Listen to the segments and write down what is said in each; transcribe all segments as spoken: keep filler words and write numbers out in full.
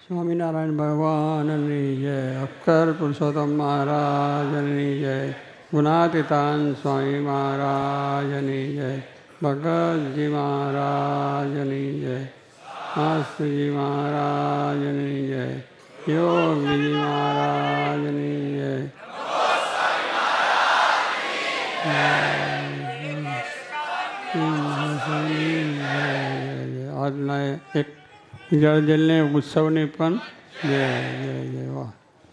સ્વામિનારાયણ ભગવાનની જય, અક્ષર પુરુષોત્તમ મહારાજની જય, ગુણાતીતાન સ્વામી મહારાજની જય, ભગતજી મહારાજની જય, શાસ્ત્રીજી મહારાજની જય, યોગીજી મહારાજની જય. આજના એક જળજલની ઉત્સવની પણ જય જય જય. વાહ.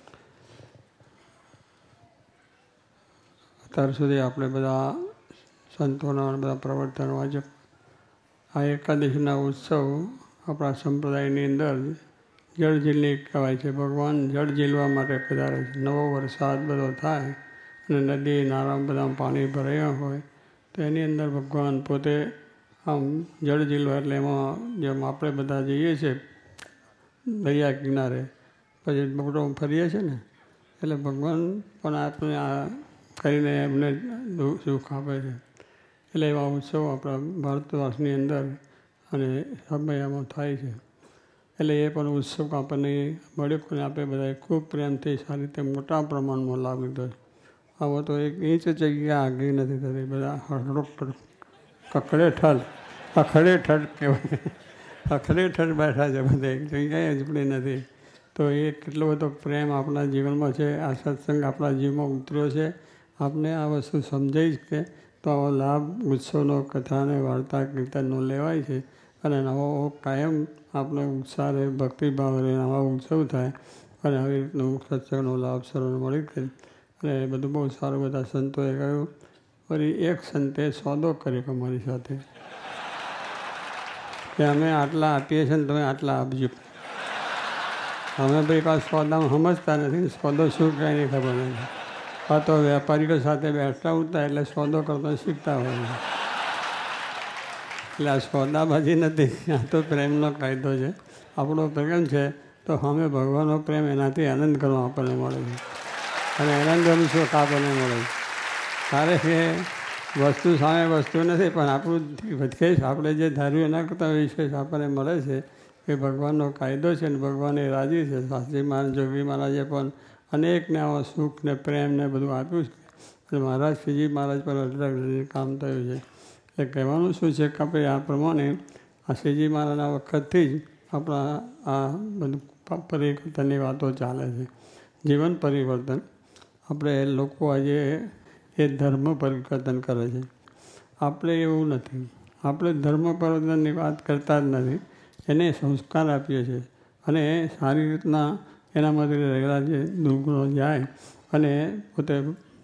અત્યાર સુધી આપણે બધા સંતોના બધા પ્રવર્તન વાંચક આ એકાદશીના ઉત્સવ આપણા સંપ્રદાયની અંદર જળઝીલની કહેવાય છે. ભગવાન જળ ઝીલવા માટે પધારે છે. નવો વરસાદ બધો થાય અને નદી નાળા બધા પાણી ભરાયા હોય તો એની અંદર ભગવાન પોતે આમ જળ ઝીલવા એટલે એમાં જેમ આપણે બધા જઈએ છીએ દરિયા કિનારે પછી બગડો ફરીએ છીએ ને એટલે ભગવાન પણ આપણે આ કરીને એમને સુખ આપે છે. એટલે એવા ઉત્સવ આપણા ભારતવાસની અંદર અને સમયમાં થાય છે. એટલે એ પણ ઉત્સવ આપણને મળ્યો અને આપણે બધાએ ખૂબ પ્રેમથી સારી રીતે મોટા પ્રમાણમાં લાભ લીધો છે. આવો તો એક ઇંચ જગ્યા આગી નથી થતી. બધા હળડોક કખડે ઠર અખડે ઠર કહેવાય અખડે ઠર બેઠા છે. બધે જગ્યાએ જ પડી નથી. તો એ કેટલો બધો પ્રેમ આપણા જીવનમાં છે. આ સત્સંગ આપણા જીવનમાં ઉતર્યો છે. આપને આ વસ્તુ સમજાય કે તો આવો લાભ ઉત્સવનો કથાને વાર્તા કીર્તનનો લેવાય છે. અને નવો કાયમ આપણે ઉત્સાહ રહે ભક્તિભાવ રહે આવા ઉત્સવ થાય અને આવી રીતનો સત્સંગનો લાભ સર્વને મળી કરે અને બધું બહુ સારું. બધા સંતોએ કહ્યું. વળી એક સંતે સોદો કર્યો અમારી સાથે કે અમે આટલા આપીએ છીએ ને તમે આટલા આપજો. અમે ભાઈ પાછા સોદામાં સમજતા નથી. સોદો શું કાંઈ નહીં ખબર નથી. આ તો વેપારીઓ સાથે બેઠતા ઉઠતા એટલે સોદો કરતા શીખતા હોય. એટલે આ સોદાબાજી નથી. આ તો પ્રેમનો કાયદો છે. આપણો પ્રેમ છે તો અમે ભગવાનનો પ્રેમ એનાથી આનંદ કરવા આપણને મળે છે અને આનંદનું સુખ આપણને મળે છે. ત્યારે કે વસ્તુ સામે વસ્તુ નથી પણ આપણું વિશેષ આપણે જે ધાર્યું એના કરતાં વિશેષ આપણને મળે છે એ ભગવાનનો કાયદો છે ને ભગવાન એ રાજી છે. શાસ્ત્રી મહારાજ જોગી મહારાજે પણ અનેકને આવા સુખ ને પ્રેમ ને બધું આપ્યું છે અને મહારાજ શ્રીજી મહારાજ પર અઢળક કામ થયું છે. એ કહેવાનું શું છે કે આપણે આ પ્રમાણે આ શ્રીજી મહારાજના વખતથી જ આપણા આ બધું પરિવર્તનની વાતો ચાલે છે. જીવન પરિવર્તન આપણે લોકો આજે એ ધર્મ પરિવર્તન કરે છે. આપણે એવું નથી. આપણે ધર્મ પરિવર્તનની વાત કરતા જ નથી. એને સંસ્કાર આપીએ છીએ અને સારી રીતના એનામાંથી રહેલા જે દુર્ગુણો જાય અને પોતે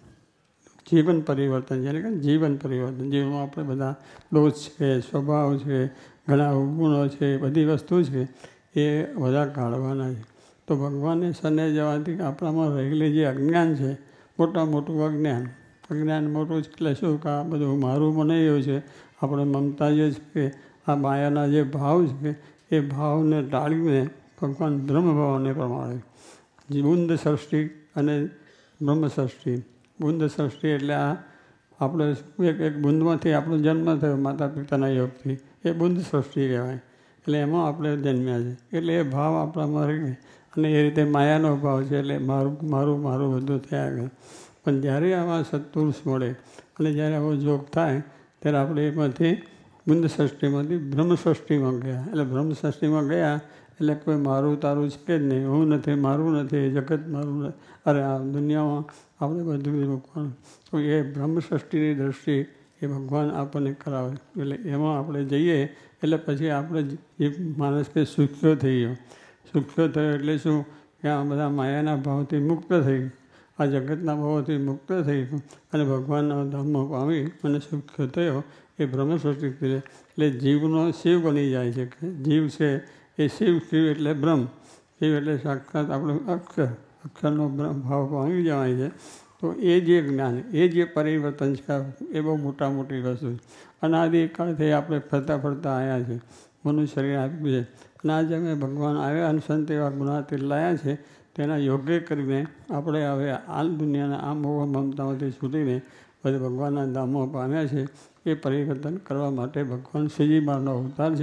જીવન પરિવર્તન જેને કે જીવન પરિવર્તન જીવનમાં આપણે બધા દોષ છે સ્વભાવ છે ઘણા અવગુણો છે બધી વસ્તુ છે એ બધા કાઢવાના છે. તો ભગવાનને સને જવાથી આપણામાં રહેલી જે અજ્ઞાન છે મોટા મોટું અજ્ઞાન અજ્ઞાન મોટું એટલે શું કે આ બધું મારું બનાવી રહ્યું છે. આપણે મમતા જે છે આ માયાના જે ભાવ છે એ ભાવને ટાળીને ભગવાન બ્રહ્મભાવને પ્રમાણે બુંદ સૃષ્ટિ અને બ્રહ્મ સૃષ્ટિ. બુંદ સૃષ્ટિ એટલે આ આપણે એક એક બુંદમાંથી આપણો જન્મ થયો માતા પિતાના યોગથી એ બુંદ સૃષ્ટિ કહેવાય. એટલે એમાં આપણે જન્મ્યા છે એટલે એ ભાવ આપણામાં રહે અને એ રીતે માયાનો ભાવ છે એટલે મારું મારું મારું બધું થયા કરે. પણ જ્યારે આવા સત્પુરુષ મળે અને જ્યારે આવો જોગ થાય ત્યારે આપણે એમાંથી બુંદ સૃષ્ટિમાંથી બ્રહ્મ સૃષ્ટિમાં ગયા. એટલે બ્રહ્મ સૃષ્ટિમાં ગયા એટલે કોઈ મારું તારું છે જ નહીં. હું નથી મારું નથી જગત મારું નથી. અરે આ દુનિયામાં આપણે બધું મૂકવાનું. તો એ બ્રહ્મ સૃષ્ટિની દૃષ્ટિ એ ભગવાન આપણને કરાવે. એટલે એમાં આપણે જઈએ એટલે પછી આપણે જે માણસ કે સુખ્યો થઈ ગયો. સુખ્યો થયો એટલે શું કે આ બધા માયાના ભાવથી મુક્ત થઈ ગયું. આ જગતના ભાવોથી મુક્ત થઈ ગયું અને ભગવાનના ધામમાં પામી અને સુખ્યો થયો એ બ્રહ્મ સૃષ્ટિ એટલે જીવનો શિવ બની જાય છે. જીવ છે એ શિવ શિવ એટલે બ્રહ્મ શિવ એટલે સાક્ષાત આપણું અક્ષર અક્ષરનો ભાવ પામી જવાય છે. તો એ જે જ્ઞાન એ જે પરિવર્તન છે એ બહુ મોટા મોટી વસ્તુ છે. અનાદિકાળથી આપણે ફરતા ફરતા આવ્યા છે. મનુષ્ય શરીર આપ્યું છે અને આજે અમે ભગવાન આવ્યા અને સંત એવા ગુણાતીત લાયા છે તેના યોગ્ય કરીને આપણે હવે આ દુનિયાના આ મોહ મમતામાંથી છૂટીને બધે ભગવાનના ધામમાં પામ્યા છે. એ પરિવર્તન કરવા માટે ભગવાન શ્રીજી મહારાજનો અવતાર છે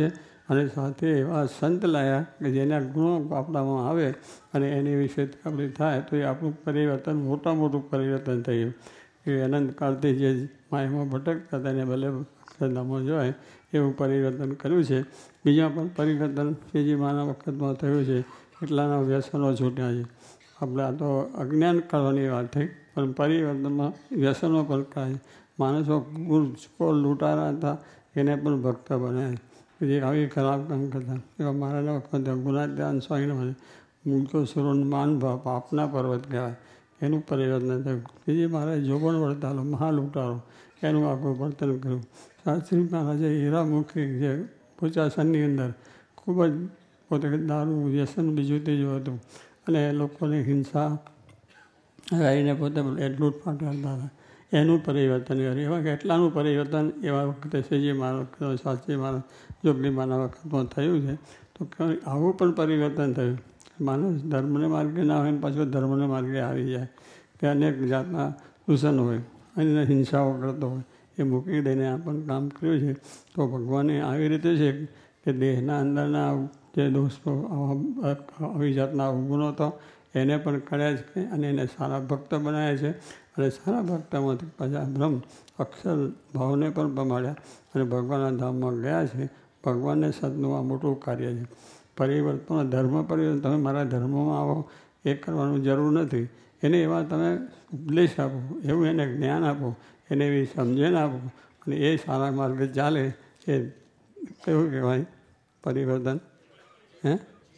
અને સાથે એવા સંત લાયા કે જેના ગુણો આપણામાં આવે અને એની વિશે આપણી થાય તો એ આપણું પરિવર્તન મોટા મોટું પરિવર્તન થયું. એ અનંતકાળથી જે માયામાં ભટકતા હતા એને ભલે અક્ષરધામમાં જોય એવું પરિવર્તન કર્યું છે. બીજા પણ પરિવર્તન કે જે માનવ વખતમાં થયું છે એટલાના વ્યસનો છૂટ્યા છે. આપણે આ તો અજ્ઞાન કરવાની વાત થઈ, પણ પરિવર્તનમાં વ્યસનો પણ કાંઈ માણસો લૂંટારા હતા એને પણ ભક્ત બનાવ્યા. જે આવી ખરાબ કામ કરતા એવા મારાના વખતે ગુણાત્યાન સ્વામીને મૂળતો સુરોન માન ભાવ પાપના પર્વત કહેવાય એનું પરિવર્તન થયું. બીજી મહારાજ જોબણ વડતાલો મહાલૂંટારો એનું આખું વર્તન કર્યું. શાસ્ત્રી મહારાજે હીરામુખી જે પોચાસનની અંદર ખૂબ જ પોતે દારૂ વ્યસન બીજું ત્રીજું હતું અને લોકોની હિંસા આવીને પોતે લૂંટફાટ કરતા હતા. એનું પરિવર્તન કર્યું. એવા કેટલાનું પરિવર્તન એવા વખતે શ્રીજી મહારાજ શાસ્ત્રી મહારાજ જોગી માના વખતમાં થયું છે. તો આવું પણ પરિવર્તન થયું. માણસ ધર્મને માર્ગે ના હોય ને પાછો ધર્મને માર્ગે આવી જાય કે અનેક જાતના દૂષણ હોય અને હિંસાઓ કરતો હોય એ મૂકી દઈને આ પણ કામ કર્યું છે. તો ભગવાને આવી રીતે છે કે દેહના અંદરના જે દોષો આવી જાતના અવગુણો તો એને પણ કર્યા છે અને એને સારા ભક્ત બનાવ્યા છે અને સારા ભક્તમાંથી પાછા બ્રહ્મ અક્ષર ભાવને પણ પમાડ્યા અને ભગવાનના ધામમાં ગયા છે. ભગવાનને સદનું આ મોટું કાર્ય છે. પરિવર્તન ધર્મ પરિવર્તન તમે મારા ધર્મમાં આવો એ કરવાનું જરૂર નથી. એને એવા તમે ઉપદેશ આપો, એવું એને જ્ઞાન આપો, એને એવી સમજણ આપો અને એ સારા માર્ગે ચાલે એ કેવું કહેવાય પરિવર્તન? હે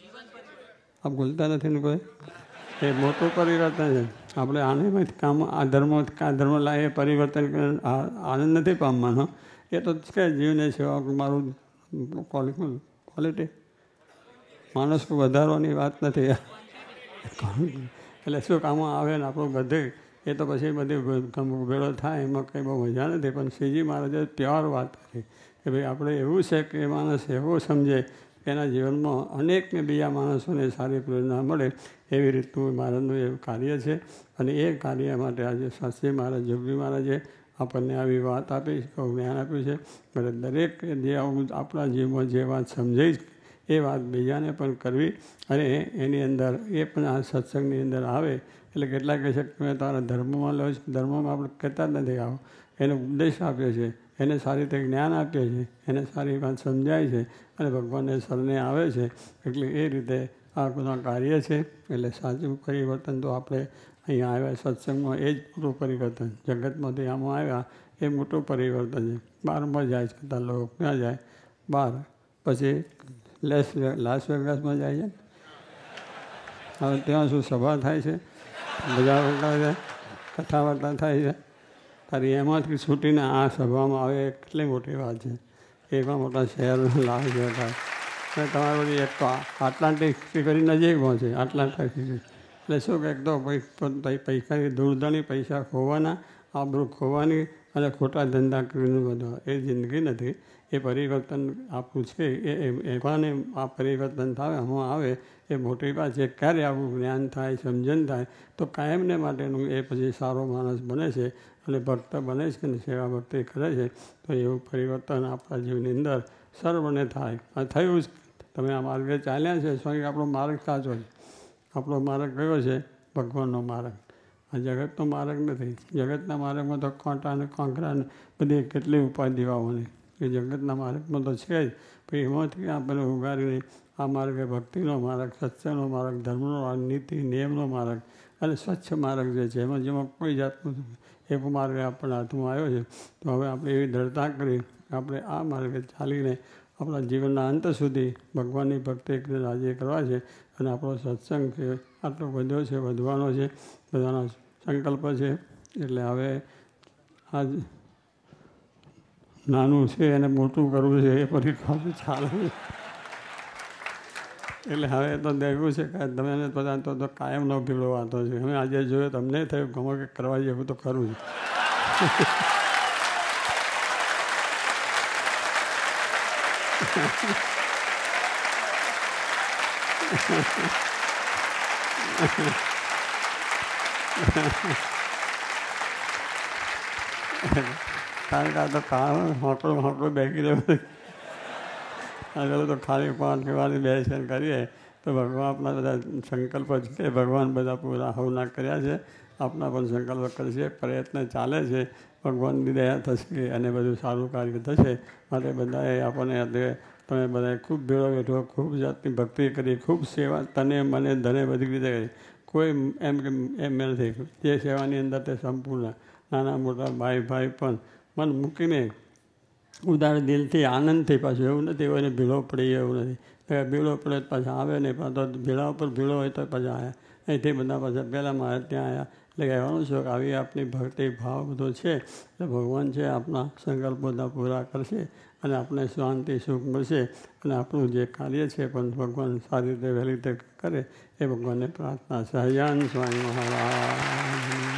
આપ બોલતા નથી ને કોઈ? એ મોટું પરિવર્તન છે. આપણે આને કામ આ ધર્મ આ ધર્મ લાવીએ પરિવર્તન આનંદ નથી પામવાનો. એ તો છે જીવને સેવા મારું ક્વોલિટી માણસ વધારવાની વાત નથી. એટલે શું કામમાં આવે ને આપણું બધે એ તો પછી બધી ભેળો થાય એમાં કંઈ બહુ મજા નથી. પણ શ્રીજી મહારાજે પ્યોર વાત કરી કે ભાઈ આપણે એવું છે કે માણસ એવો સમજે કે એના જીવનમાં અનેકને બીજા માણસોને સારી પ્રેરણા મળે એવી રીતનું મહારાજનું એ કાર્ય છે. અને એ કાર્ય માટે આજે શાસ્ત્રી મહારાજ જોગી મહારાજે આપણને આવી વાત આપી છે, જ્ઞાન આપ્યું છે. એટલે દરેક જે આપણા જીવનમાં જે વાત સમજાઈ એ વાત બીજાને પણ કરવી અને એની અંદર એ પણ આ સત્સંગની અંદર આવે. એટલે કેટલાક કહે છે કે મેં તારા ધર્મમાં લો છો, ધર્મમાં આપણે કહેતા જ નથી. આવો એને ઉપદેશ આપ્યો છે, એને સારી રીતે જ્ઞાન આપીએ છીએ, એને સારી વાત સમજાય છે અને ભગવાનને શરણે આવે છે. એટલે એ રીતે આ બધા કાર્ય છે. એટલે સાચું પરિવર્તન તો આપણે અહીંયા આવ્યા સત્સંગમાં એ જ મોટું પરિવર્તન. જગતમાંથી આમાં આવ્યા એ મોટું પરિવર્તન છે. બહારમાં જાય છતાં લોકો ક્યાં જાય? બહાર. પછી લેસ લાસ વેગાસમાં જાય છે. હવે ત્યાં શું સભા થાય છે, બધા વાર્તા છે, કથા વાર્તા થાય છે. તારી એમાંથી છૂટીને આ સભામાં આવે કેટલી મોટી વાત છે. એવા મોટા શહેરના લાભ જતા અને તમારું એક તો આટલાન્ટિકથી કરી નજીક પહોંચે. આટલાન્ટિક એટલે શું કે એક તો પૈસાની દૂરધણી પૈસા ખોવાના, આબરૂ ખોવાની અને ખોટા ધંધા કરીને બધા એ જિંદગી નથી. એ પરિવર્તન આપણું છે એ એવાને આ પરિવર્તન થાય આમાં આવે એ મોટી વાત છે. ક્યારે આવું જ્ઞાન થાય, સમજણ થાય તો કાયમને માટેનું એ પછી સારો માણસ બને છે અને ભક્ત બને છે અને સેવા ભક્તિ કરે છે. તો એવું પરિવર્તન આપણા જીવની અંદર સર્વને થાય. આ થયું જ. તમે આ માર્ગે ચાલ્યા છે સ્વામી, આપણો માર્ગ સાચો છે. આપણો માર્ગ કયો છે? ભગવાનનો માર્ગ. આ જગતનો માર્ગ નથી. જગતના માર્ગમાં તો કાંટા અને કાંકરા ને બધી કેટલી ઉપાધિઓની એ જગતના માર્ગમાં તો છે જ. પણ એમાંથી આપણે ઉગારીને આ માર્ગે ભક્તિનો માર્ગ, સત્સંગનો માર્ગ, ધર્મનો માર્ગ, નીતિ નિયમનો માર્ગ અને સ્વચ્છ માર્ગ જે છે એમાં જેમાં કોઈ જાતનું એક માર્ગ આપણને હાથમાં આવ્યો છે. તો હવે આપણે એવી દ્રઢતા કરી આપણે આ માર્ગે ચાલીને આપણા જીવનના અંત સુધી ભગવાનની ભક્તિ રાજી કરવા છે. અને આપણો સત્સંગ છે આટલો વધ્યો છે, વધવાનો છે, બધાનો સંકલ્પ છે. એટલે હવે આ નાનું છે એને મોટું કરવું છે એ ફરી પાછું ચાલે. એટલે હવે તો દેખવું છે કે તમે બધા તો કાયમનો ભીડો વાતો છે. અમે આજે જોયો તમને થયું ગમે કે કરવા જેવું તો ખરું જ. કારણ કે આ તો કામ હોટલ હોટલ બેસી રહ્યો આગળ તો ખાલી પાંચ વાળી બેસીને કરીએ તો ભગવાન આપણા બધા સંકલ્પ છે ભગવાન બધા પૂરા હવના કર્યા છે. આપણા પણ સંકલ્પ કરશે, પ્રયત્ન ચાલે છે. ભગવાનની દયા થશે અને બધું સારું કાર્ય થશે. માટે બધાએ આપણને તમે બધાએ ખૂબ ભેળો બેઠો, ખૂબ જાતની ભક્તિ કરી, ખૂબ સેવા તને મને ધને બધી રીતે કરી. કોઈ એમ કે એમ નથી. જે સેવાની અંદર તે સંપૂર્ણ નાના મોટા ભાઈ ભાઈ પણ મન મૂકીને ઉદાર દિલથી આનંદથી, પાછું એવું નથી કોઈને ભીડો પડી એવું નથી. ભીડો પડે પાછા આવે નહીં, પણ તો ભીડા ઉપર ભીડો હોય તો પાછા આવ્યા. અહીંથી બધા પાછા પહેલાં મારે ત્યાં આવ્યા. એટલે કહેવાનું છે કે આવી આપણી ભક્તિ ભાવ બધો છે એટલે ભગવાન છે આપણા સંકલ્પ બધા પૂરા કરશે અને આપણે શાંતિ સુખ મળશે અને આપણું જે કાર્ય છે પણ ભગવાન સારી રીતે વહેલી રીતે કરે એ ભગવાનને પ્રાર્થના. સહજાન સ્વામી મહારાજ.